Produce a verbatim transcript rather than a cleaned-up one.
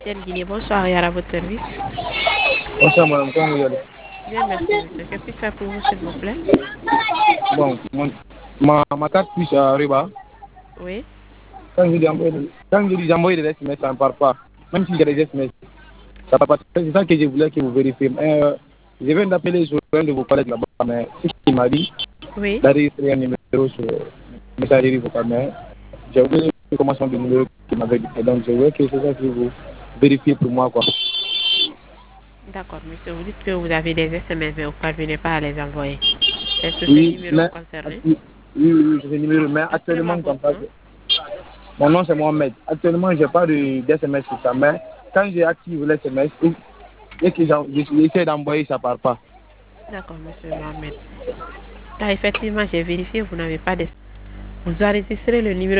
Ciel Guinée, bonsoir et à votre service. Bonsoir madame, comment vous allez? Bien, merci monsieur. Que puis-je faire pour vous, s'il vous plaît? Bon, mon- ma, ma carte puce arrive. Oui, Quand je dis envoyer, quand je dis envoyer des S M S, ça ne part pas. Même si j'ai des S M S, ça ne part pas. C'est ça que je voulais que vous vérifiez. Mais, euh, je viens d'appeler sur un de vos collègues là-bas, mais ce qu'il m'a dit, oui. d'enregistrer un numéro sur messagerie vocale, mais j'ai oublié comment sont le numéro qu'il m'avait dit. Et donc je veux que c'est ça que vous vérifiez pour moi, quoi. D'accord, monsieur. Vous dites que vous avez des S M S, mais vous ne parvenez pas à les envoyer. Est-ce que c'est le Oui, numéro mais, concerné? oui, oui, oui, c'est le numéro, mais Appelez-moi actuellement, comme votre ça, nom. mon nom c'est Mohamed. Actuellement, je n'ai pas de d'S M S sur ça, mais quand j'active l'S M S et que j'en- j'essaie d'envoyer, ça ne part pas. D'accord, monsieur Mohamed. Ah, effectivement, j'ai vérifié, vous n'avez pas de... Vous enregistrez le numéro